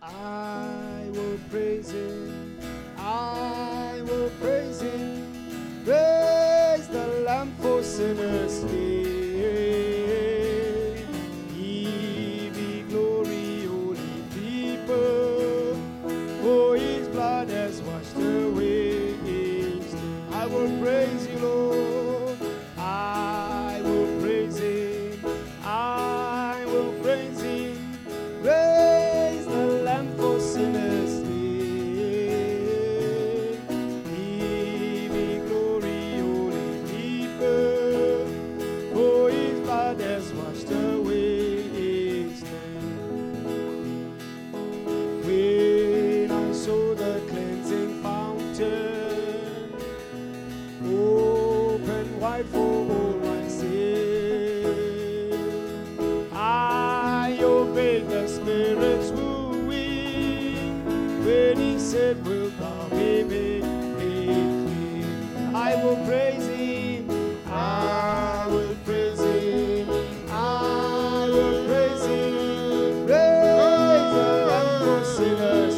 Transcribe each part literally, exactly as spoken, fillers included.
I will praise him. I will praise him. Praise the Lamb for sinners slain. Give ye glory, holy people, for his blood has washed away his sin. I will praise you, Lord. I will praise him. I will praise him. Praise the Lamb for sinners slain. Give ye glory, holy people, for his blood has washed away his sin. When I saw the cleansing fountain open wide for all my sin, I obeyed the Spirit's wooing when he said, "Wilt thou be made clean?" I will praise him. I will praise him. I will praise him. Praise the Lamb for sinners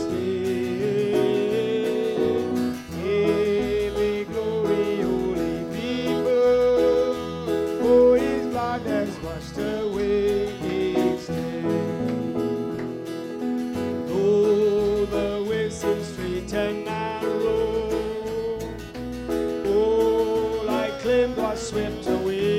slain. Give ye glory, holy people, for his blood has washed away his sin. Though the way seems straight and narrow, all I claimed was swept away.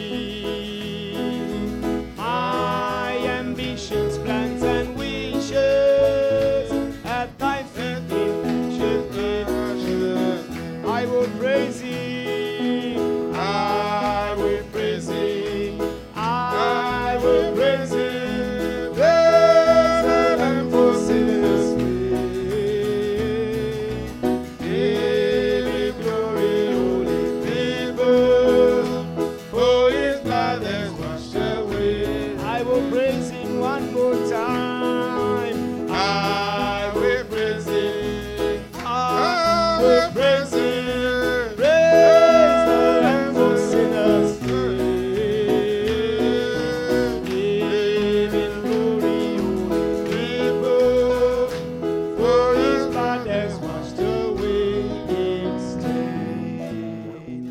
My ambitions, plans, and wishes at thy feet in ashes. I will praise him. I will praise him. I will praise him. Praise the Lamb for sinners slain. Give ye glory, holy people, for his blood has washed away. I will praise him one more time. I will praise him. I will praise him. Praise the Lamb for sinners slain. Give him glory, holy people, for his blood has washed away his stain.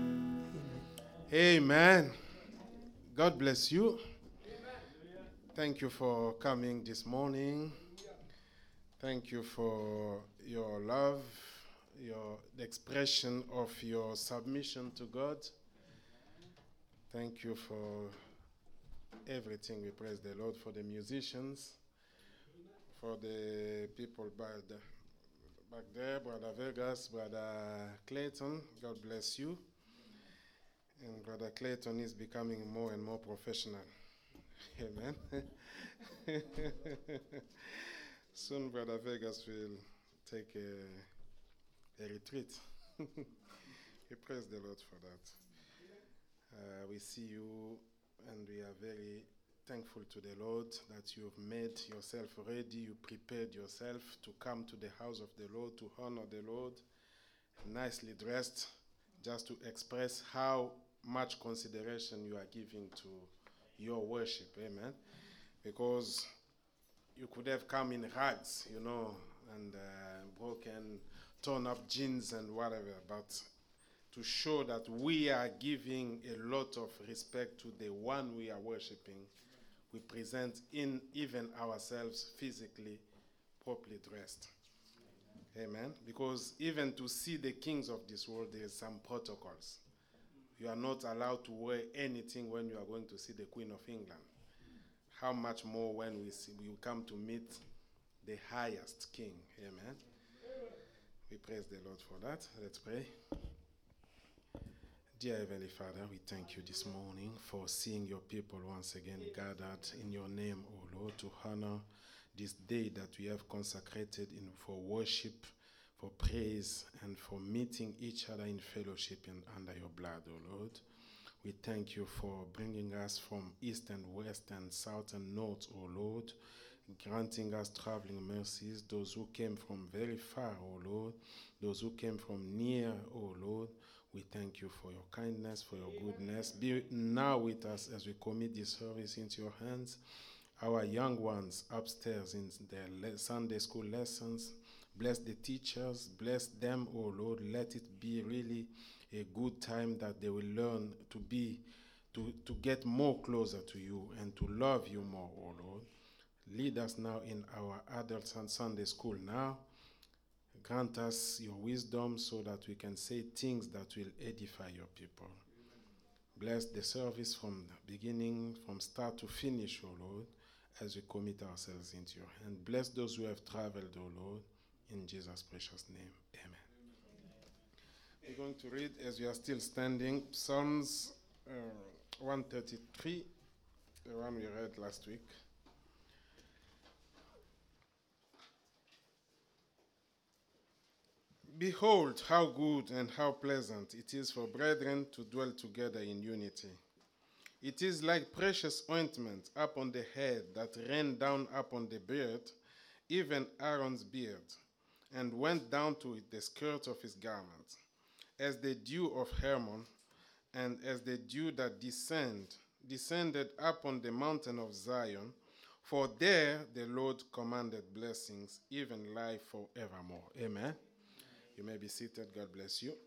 Amen. God bless you. Thank you for coming this morning. Thank you for your love, your the expression of your submission to God. Thank you for everything. We praise the Lord for the musicians, for the people back there, back there, Brother Vegas, Brother Clayton. God bless you. And Brother Clayton is becoming more and more professional. Amen. Soon Brother Vegas will take a, a retreat. We praise the Lord for that. Uh, we see you and we are very thankful to the Lord that you have made yourself ready, you prepared yourself to come to the house of the Lord, to honor the Lord, nicely dressed, just to express how much consideration you are giving to your worship. Amen. Because you could have come in rags, you know, and uh, broken, torn up jeans and whatever, but to show that we are giving a lot of respect to the one we are worshiping, we present in even ourselves physically properly dressed. Amen. Because even to see the kings of this world, there is some protocols. You are not allowed to wear anything when you are going to see the Queen of England. How much more when we see, we come to meet the highest king. Amen. We praise the Lord for that. Let's pray. Dear Heavenly Father, we thank you this morning for seeing your people once again gathered in your name, O Lord, to honor this day that we have consecrated in for worship, for praise, and for meeting each other in fellowship and under your blood, O Lord. We thank you for bringing us from east and west and south and north, O Lord, granting us traveling mercies, those who came from very far, O Lord, those who came from near, O Lord. We thank you for your kindness, for your goodness. Be now with us as we commit this service into your hands. our young ones upstairs in their Sunday school lessons. Bless the teachers. Bless them, oh Lord. Let it be really a good time that they will learn to be, to, to get more closer to you and to love you more, oh Lord. Lead us now in our adult and Sunday school now. Grant us your wisdom so that we can say things that will edify your people. Bless the service from the beginning, from start to finish, O Lord, as we commit ourselves into your hand. Bless those who have traveled, O Lord, in Jesus' precious name. Amen. We're going to read, as we are still standing, Psalms uh, one thirty-three, the one we read last week. Behold, how good and how pleasant it is for brethren to dwell together in unity. It is like precious ointment upon the head that ran down upon the beard, even Aaron's beard, and went down to the skirt of his garment, as the dew of Hermon, and as the dew that descend, descended upon the mountain of Zion. For there the Lord commanded blessings, even life forevermore. Amen. You may be seated. God bless you.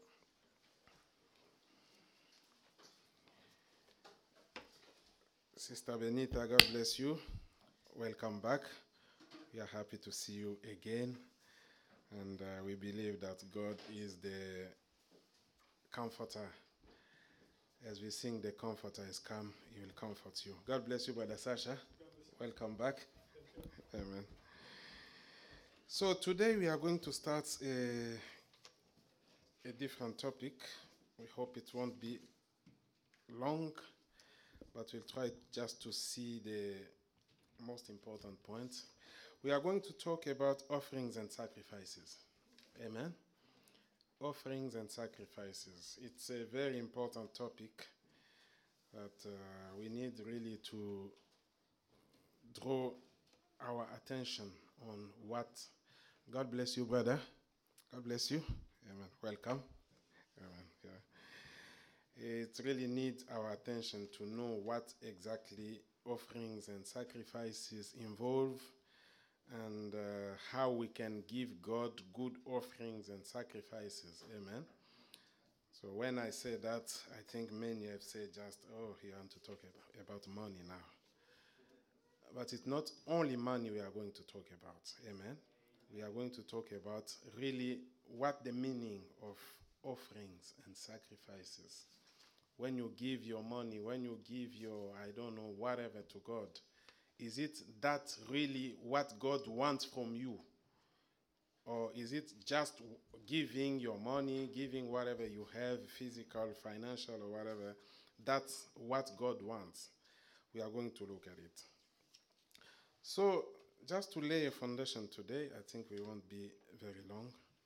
Sister Benita, God bless you. Welcome back. We are happy to see you again. And uh, we believe that God is the comforter. As we sing, the comforter is come, he will comfort you. God bless you, Brother Sasha. Welcome back. Amen. So today we are going to start a a different topic. We hope it won't be long, but we'll try just to see the most important points. We are going to talk about offerings and sacrifices. Amen? Offerings and sacrifices. It's a very important topic that uh, we need really to draw our attention on what. God bless you, brother. God bless you. Amen. Welcome. Amen. Yeah. It really needs our attention to know what exactly offerings and sacrifices involve, and uh, how we can give God good offerings and sacrifices. Amen. So when I say that, I think many have said just, oh, you want to talk about, about money now. But it's not only money we are going to talk about. Amen. We are going to talk about really what the meaning of offerings and sacrifices. When you give your money, when you give your, I don't know, whatever to God, is it that really what God wants from you? Or is it just giving your money, giving whatever you have, physical, financial, or whatever? That's what God wants. We are going to look at it. So, just to lay a foundation today, I think we won't be very long.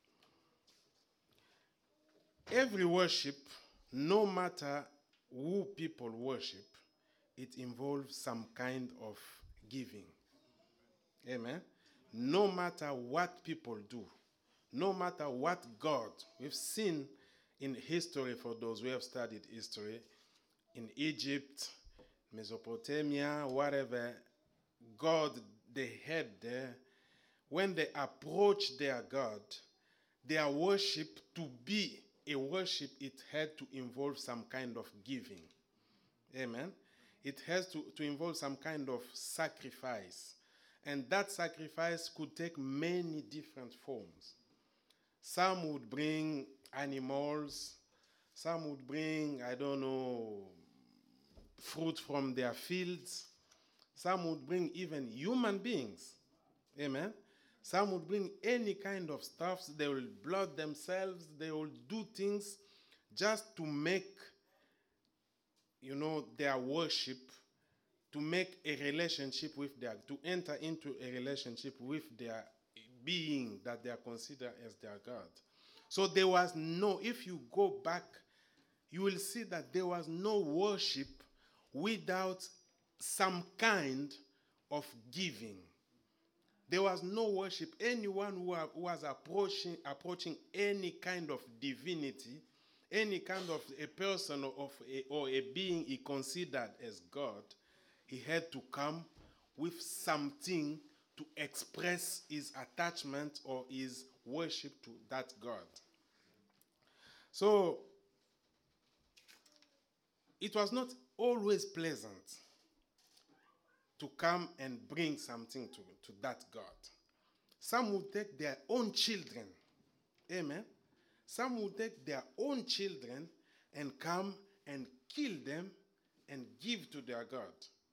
Every worship, no matter who people worship, it involves some kind of giving. Amen? No matter what people do, no matter what God, we've seen in history, for those who have studied history, in Egypt, Mesopotamia, whatever, God they had there, when they approached their God, their worship to be a worship, it had to involve some kind of giving. Amen? It has to, to involve some kind of sacrifice. And that sacrifice could take many different forms. Some would bring animals. Some would bring, I don't know, fruit from their fields. Some would bring even human beings. Amen? Some would bring any kind of stuff. They will blood themselves. They will do things just to make, you know, their worship, to make a relationship with their, to enter into a relationship with their being that they are considered as their God. So there was no, if you go back, you will see that there was no worship without some kind of giving. There was no worship. Anyone who, are, who was approaching, approaching any kind of divinity, any kind of a person or, of a, or a being he considered as God, he had to come with something to express his attachment or his worship to that God. So, it was not always pleasant to come and bring something to, to that God. Some would take their own children. Amen. Some would take their own children and come and kill them and give to their God.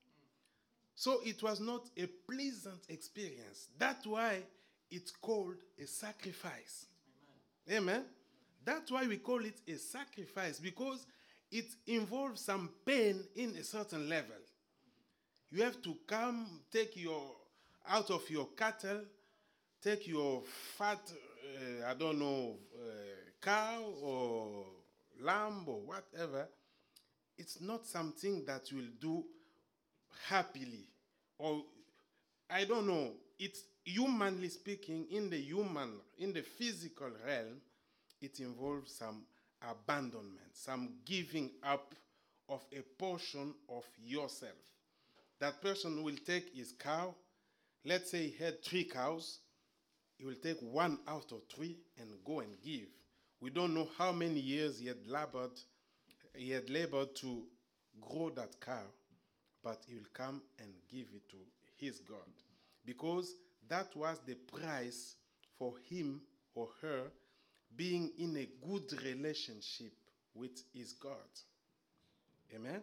So it was not a pleasant experience. That's why it's called a sacrifice. Amen. Amen. That's why we call it a sacrifice, because it involves some pain in a certain level. You have to come, take your, out of your cattle, take your fat, uh, I don't know, uh, cow or lamb or whatever. It's not something that you will do happily. Or, I don't know, it's humanly speaking, in the human, in the physical realm, it involves some abandonment, some giving up of a portion of yourself. That person will take his cow. Let's say he had three cows. He will take one out of three and go and give. We don't know how many years he had labored, he had labored to grow that cow, but he will come and give it to his God. Because that was the price for him or her being in a good relationship with his God. Amen?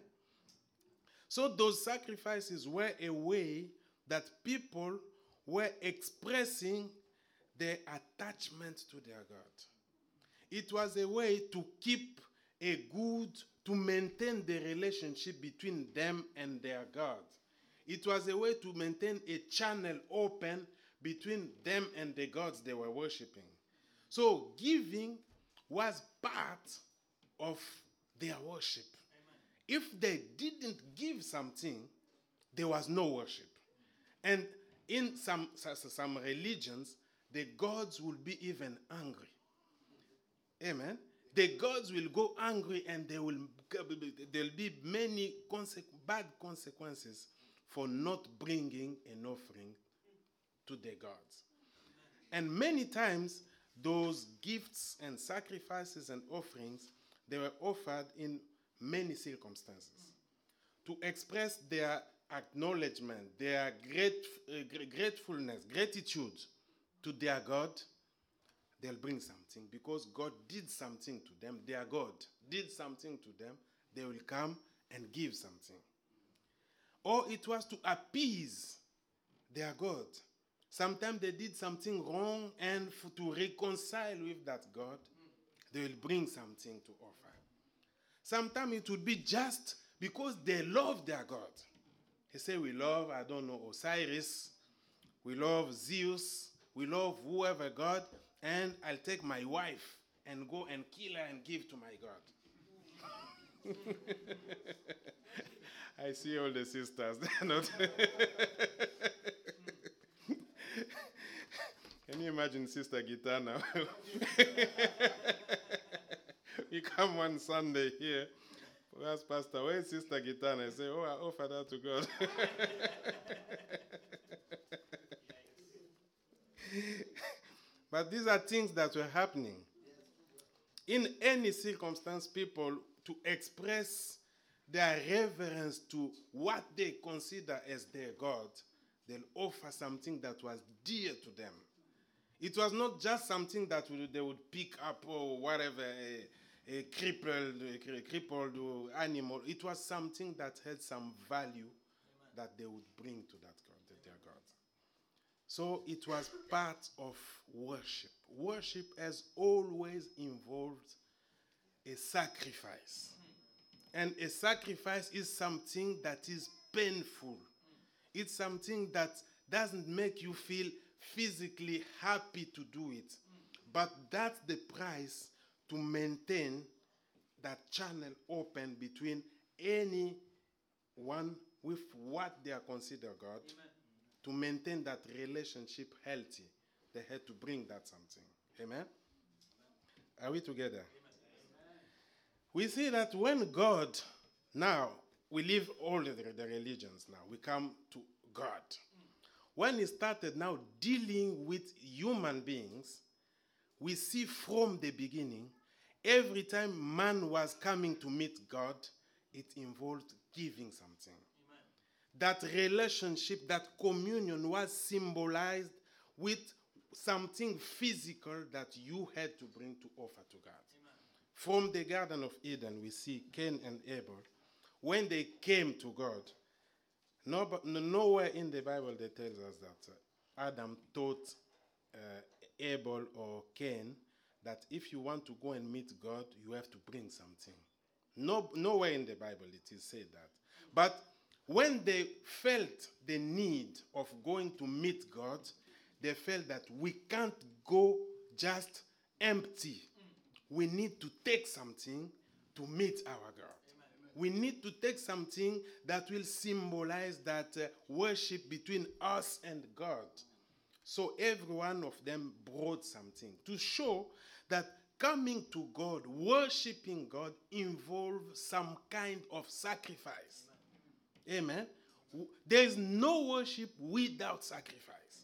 So those sacrifices were a way that people were expressing their attachment to their God. It was a way to keep a good, to maintain the relationship between them and their God. It was a way to maintain a channel open between them and the gods they were worshiping. So giving was part of their worship. Amen. If they didn't give something, there was no worship. And in some, some religions, the gods will be even angry. Amen. The gods will go angry, and there will there'll be many conse- bad consequences for not bringing an offering to the gods. And many times, those gifts and sacrifices and offerings, they were offered in many circumstances to express their acknowledgement, their great, uh, gratefulness, gratitude to their God. They'll bring something because God did something to them. Their God did something to them. They will come and give something. Or it was to appease their God. Sometimes they did something wrong, and f- to reconcile with that God, they will bring something to offer. Sometimes it would be just because they love their God. They say, we love, I don't know, Osiris, we love Zeus, we love whoever God, and I'll take my wife and go and kill her and give to my God. I see all the sisters. They're not. Can you imagine Sister Gita now? We come one Sunday here. We ask Pastor, where is Sister Gita? And I say, oh, I offer that to God. But these are things that were happening. In any circumstance, people, to express their reverence to what they consider as their God, they'll offer something that was dear to them. It was not just something that they would pick up or whatever, a, a crippled, a crippled animal. It was something that had some value. Amen. That they would bring to that God, their God. So it was part of worship. Worship has always involved a sacrifice. And a sacrifice is something that is painful. It's something that doesn't make you feel physically happy to do it. But that's the price to maintain that channel open between anyone with what they are considered God. Amen. To maintain that relationship healthy, they had to bring that something. Amen? Amen. Are we together? Amen. We see that when God, now, we leave all the, the religions now. We come to God. When he started now dealing with human beings, we see from the beginning, every time man was coming to meet God, it involved giving something. Amen. That relationship, that communion was symbolized with something physical that you had to bring to offer to God. Amen. From the Garden of Eden, we see Cain and Abel. When they came to God, no, nowhere in the Bible that tells us that uh, Adam taught uh, Abel or Cain that if you want to go and meet God, you have to bring something. No, nowhere in the Bible it is said that. But when they felt the need of going to meet God, they felt that we can't go just empty. We need to take something to meet our God. Amen. We need to take something that will symbolize that uh, worship between us and God. So every one of them brought something to show that coming to God, worshiping God, involves some kind of sacrifice. Amen. Amen. There is no worship without sacrifice.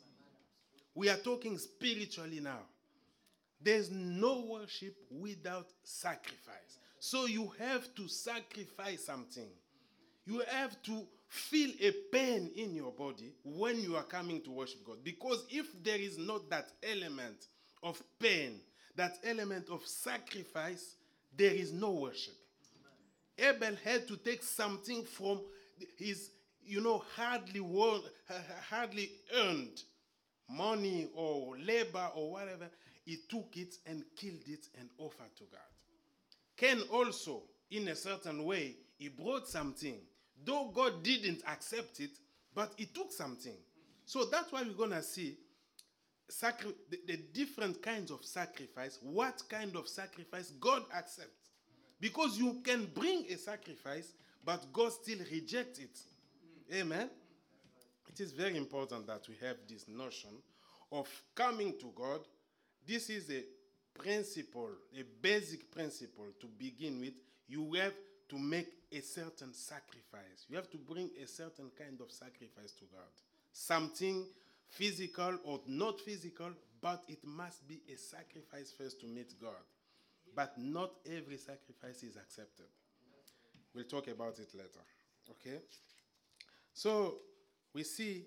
We are talking spiritually now. There's no worship without sacrifice. So you have to sacrifice something. You have to feel a pain in your body when you are coming to worship God. Because if there is not that element of pain, that element of sacrifice, there is no worship. Abel had to take something from his, you know, hardly won, hardly earned money or labor or whatever. He took it and killed it and offered to God. Cain also, in a certain way, he brought something. Though God didn't accept it, but he took something. So that's why we're going to see sacri- the, the different kinds of sacrifice, what kind of sacrifice God accepts. Because you can bring a sacrifice, but God still rejects it. Amen? It is very important that we have this notion of coming to God. This is a principle, a basic principle to begin with. You have to make a certain sacrifice. You have to bring a certain kind of sacrifice to God. Something physical or not physical, but it must be a sacrifice first to meet God. But not every sacrifice is accepted. We'll talk about it later. Okay? So, we see,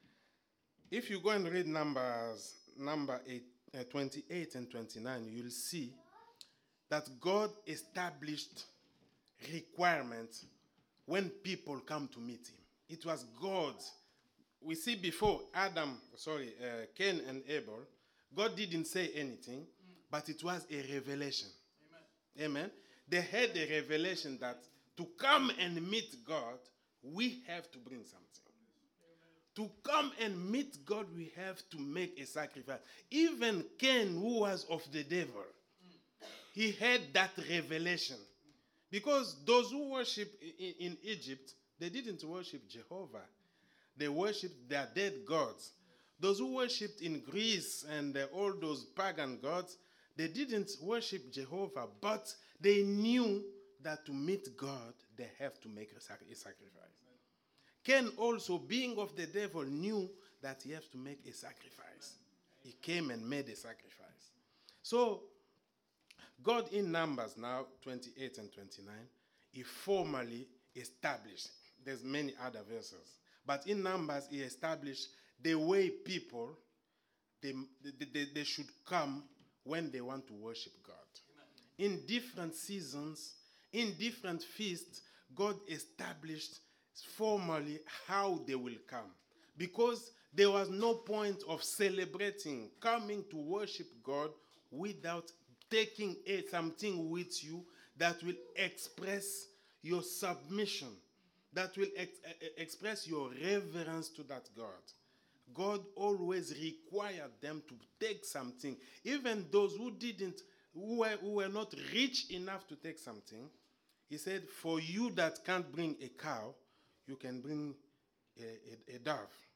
if you go and read Numbers, number eight, uh, twenty-eight and twenty-nine, you'll see that God established requirements when people come to meet him. It was God. We see before Adam, sorry, uh, Cain and Abel, God didn't say anything, but it was a revelation. Amen. Amen. They had a revelation that to come and meet God, we have to bring something. To come and meet God, we have to make a sacrifice. Even Cain, who was of the devil, he had that revelation. Because those who worship in, in Egypt, they didn't worship Jehovah. They worshipped their dead gods. Those who worshipped in Greece and uh, all those pagan gods, they didn't worship Jehovah, but they knew that to meet God, they have to make a, sac- a sacrifice. Cain also, being of the devil, knew that he has to make a sacrifice. He came and made a sacrifice. So, God in Numbers now, twenty-eight and twenty-nine, he formally established, there's many other verses, but in Numbers he established the way people, they, they, they, they should come when they want to worship God. Amen. In different seasons, in different feasts, God established formally how they will come. Because there was no point of celebrating, coming to worship God without taking a, something with you that will express your submission, that will ex- express your reverence to that God. God always required them to take something. Even those who didn't, who were, who were not rich enough to take something, he said, for you that can't bring a cow, you can bring a, a, a dove.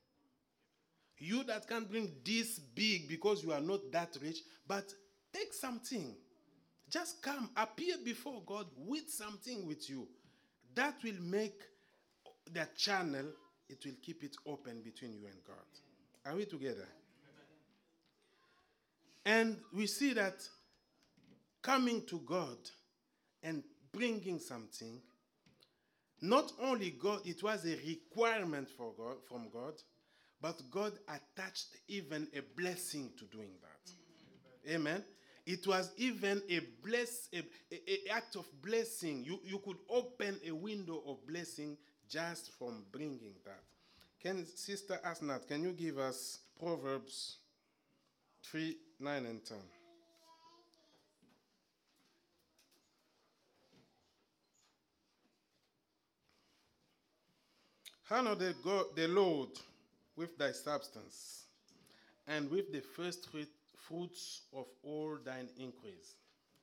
You that can't bring this big because you are not that rich, but take something. Just come, appear before God with something with you. That will make the channel it will keep it open between you and God. Are we together? And we see that coming to God and bringing something, not only God, it was a requirement for God, from God, but God attached even a blessing to doing that. Amen. Amen. It was even a bless, a, a, a act of blessing. You, you could open a window of blessing just from bringing that. Can Sister Asnat, can you give us Proverbs three, nine, and ten? Honor the, God, the Lord with thy substance, and with the first fruit, fruits of all thine increase.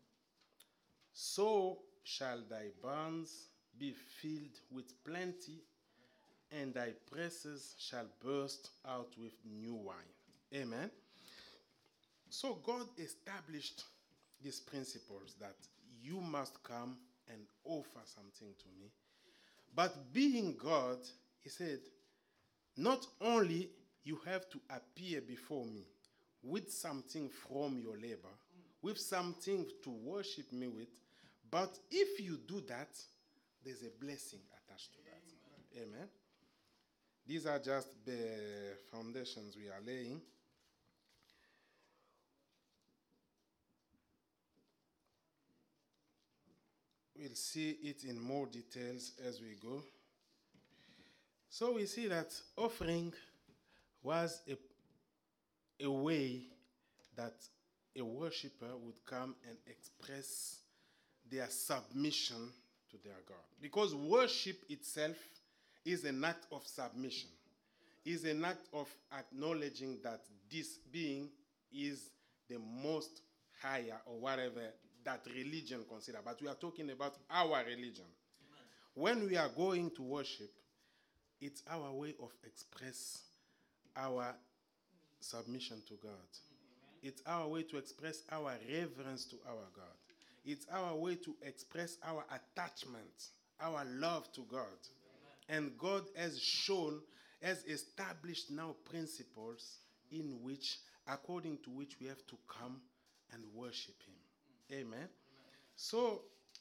So shall thy barns be filled with plenty, and thy presses shall burst out with new wine. Amen. So God established these principles that you must come and offer something to me. But being God, he said, not only you have to appear before me with something from your labor, with something to worship me with, but if you do that, there's a blessing attached to that. Amen. Amen. These are just the foundations we are laying. We'll see it in more details as we go. So we see that offering was a, a way that a worshiper would come and express their submission to their God. Because worship itself is an act of submission, is an act of acknowledging that this being is the most higher or whatever that religion consider. But we are talking about our religion. Amen. When we are going to worship, it's our way of express our submission to God. Amen. It's our way to express our reverence to our God. It's our way to express our attachment, our love to God. Amen. And God has shown, has established now principles in which, according to which we have to come and worship him. Amen. Amen. So,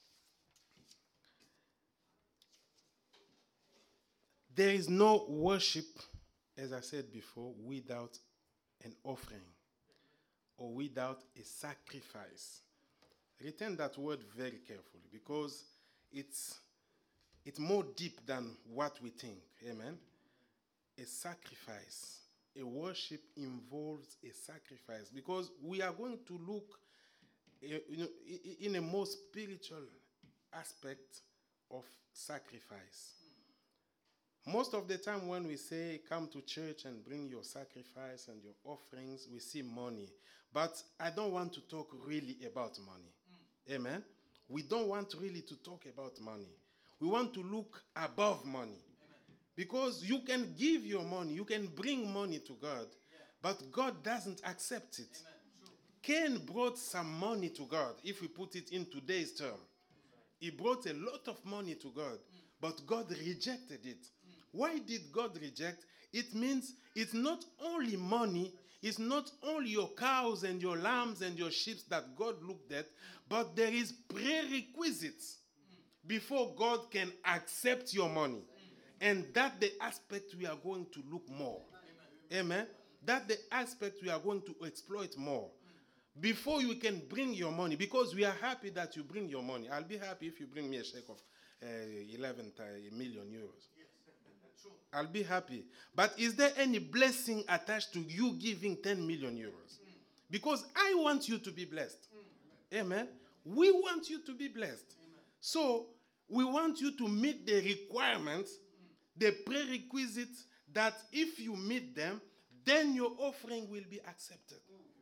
there is no worship, as I said before, without an offering or without a sacrifice. Retain that word very carefully because it's, it's more deep than what we think. Amen. A sacrifice. A worship involves a sacrifice because we are going to look you know, in a more spiritual aspect of sacrifice. Most of the time when we say come to church and bring your sacrifice and your offerings, we see money. But I don't want to talk really about money. Mm. Amen? We don't want really to talk about money. We want to look above money. Amen. Because you can give your money, you can bring money to God, yeah. But God doesn't accept it. Amen. Cain brought some money to God, if we put it in today's term. He brought a lot of money to God, but God rejected it. Why did God reject? It means it's not only money, it's not only your cows and your lambs and your sheep that God looked at, but there is prerequisites before God can accept your money. And that's the aspect we are going to look more. Amen? That's the aspect we are going to exploit more. Before you can bring your money, because we are happy that you bring your money. I'll be happy if you bring me a check of uh, eleven million euros. Yes. I'll be happy. But is there any blessing attached to you giving ten million euros? Mm. Because I want you to be blessed. Mm. Amen. We want you to be blessed. Amen. So we want you to meet the requirements, mm. the prerequisites that if you meet them, then your offering will be accepted.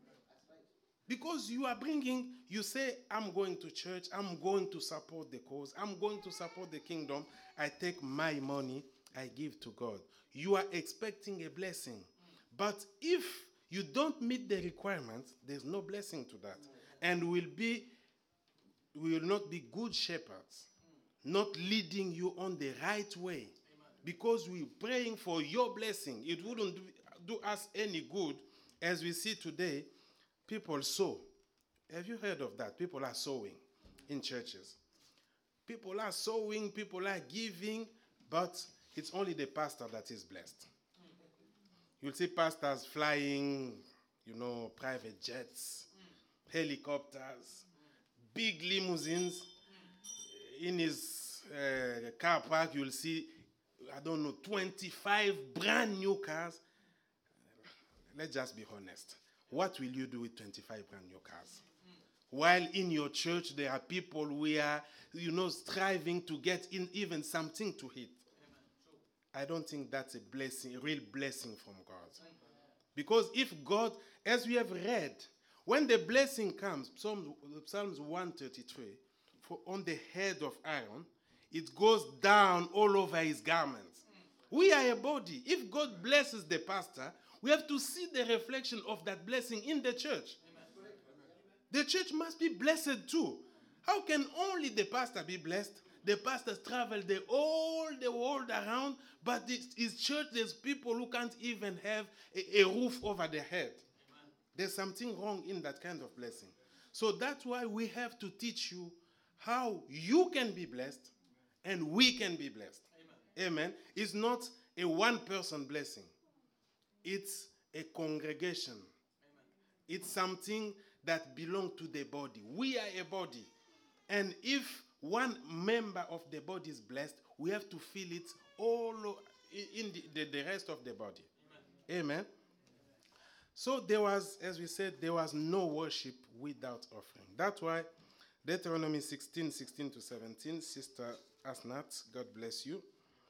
Because you are bringing, you say, I'm going to church, I'm going to support the cause, I'm going to support the kingdom. I take my money, I give to God. You are expecting a blessing. But if you don't meet the requirements, there's no blessing to that. And will be, we will not be good shepherds, not leading you on the right way. because we're praying for your blessing. It wouldn't do, do us any good. As we see today, people sow. Have you heard of that? People are sowing in churches. People are sowing, people are giving, but it's only the pastor that is blessed. You'll see pastors flying, you know, private jets, helicopters, big limousines. In his uh, car park, you'll see, I don't know, twenty-five brand new cars. Let's just be honest. What will you do with twenty-five brand new cars? While in your church, there are people who are, you know, striving to get in even something to eat. I don't think that's a blessing, a real blessing from God. Because if God, as we have read, when the blessing comes, Psalms, Psalms one thirty-three, for on the head of Aaron, it goes down all over his garments. We are a body. If God blesses the pastor, we have to see the reflection of that blessing in the church. Amen. The church must be blessed too. How can only the pastor be blessed? The pastors travel the all the world around, but his church, there's people who can't even have a, a roof over their head. Amen. There's something wrong in that kind of blessing. So that's why we have to teach you how you can be blessed and we can be blessed. Amen. Amen. It's not a one-person blessing. It's a congregation. Amen. It's something that belongs to the body. We are a body. And if one member of the body is blessed, we have to feel it all in the, the, the rest of the body. Amen. Amen. So there was, as we said, there was no worship without offering. That's why Deuteronomy sixteen, sixteen to seventeen, Sister Asnat, God bless you.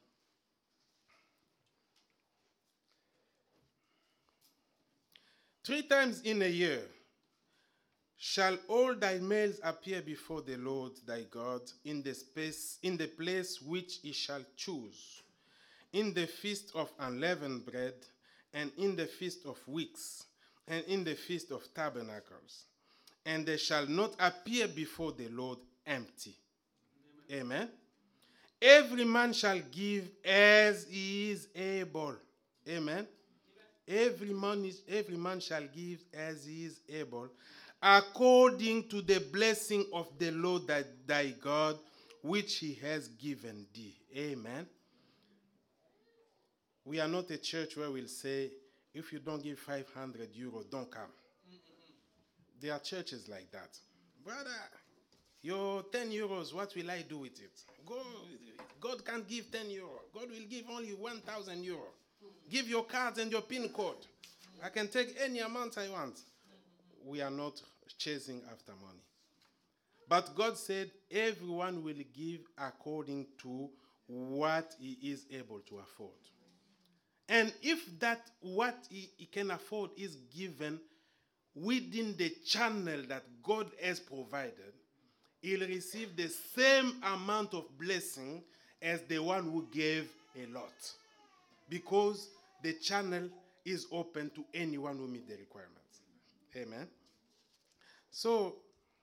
Three times in a year shall all thy males appear before the Lord thy God in the space, in the place which he shall choose, in the feast of unleavened bread, and in the feast of weeks, and in the feast of tabernacles. And they shall not appear before the Lord empty. Amen. Amen. Every man shall give as he is able. Amen. Every man, is, every man shall give as he is able, according to the blessing of the Lord thy, thy God, which he has given thee. Amen. We are not a church where we'll say, if you don't give five hundred euros, don't come. Mm-hmm. There are churches like that. Brother, your ten euros, what will I do with it? Go, God can't give ten euros. God will give only one thousand euros. Give your cards and your PIN code. I can take any amount I want. We are not chasing after money. But God said everyone will give according to what he is able to afford. And if that what he, he can afford is given within the channel that God has provided, he'll receive the same amount of blessing as the one who gave a lot. Because the channel is open to anyone who meets the requirements. Amen. So,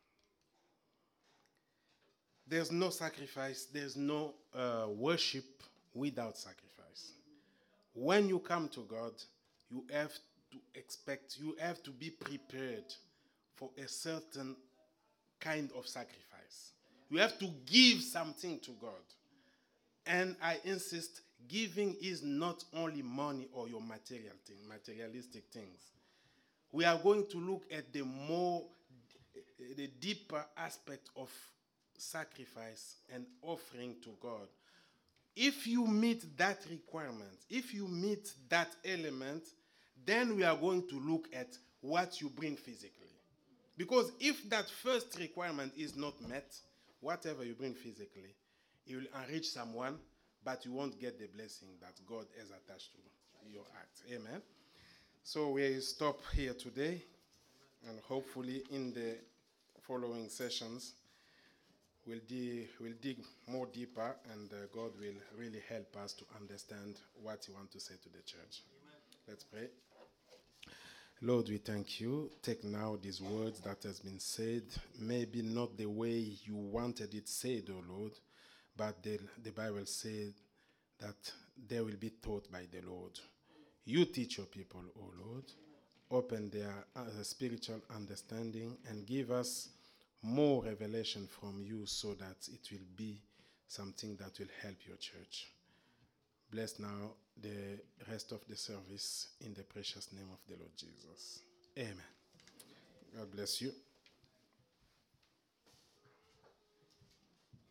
there's no sacrifice, there's no uh, worship without sacrifice. When you come to God, you have to expect, you have to be prepared for a certain kind of sacrifice. You have to give something to God. And I insist, giving is not only money or your material thing, materialistic things. We are going to look at the more, the deeper aspect of sacrifice and offering to God. If you meet that requirement, if you meet that element, then we are going to look at what you bring physically. Because if that first requirement is not met, whatever you bring physically, it will enrich someone, but you won't get the blessing that God has attached to your act. Amen. So we stop here today, and hopefully in the following sessions, we'll, de- we'll dig more deeper, and uh, God will really help us to understand what he wants to say to the church. Amen. Let's pray. Lord, we thank you. Take now these words that has been said, maybe not the way you wanted it said, oh Lord, but the, the Bible said that they will be taught by the Lord. You teach your people, O Lord. Open their uh, spiritual understanding and give us more revelation from you so that it will be something that will help your church. Bless now the rest of the service in the precious name of the Lord Jesus. Amen. God bless you.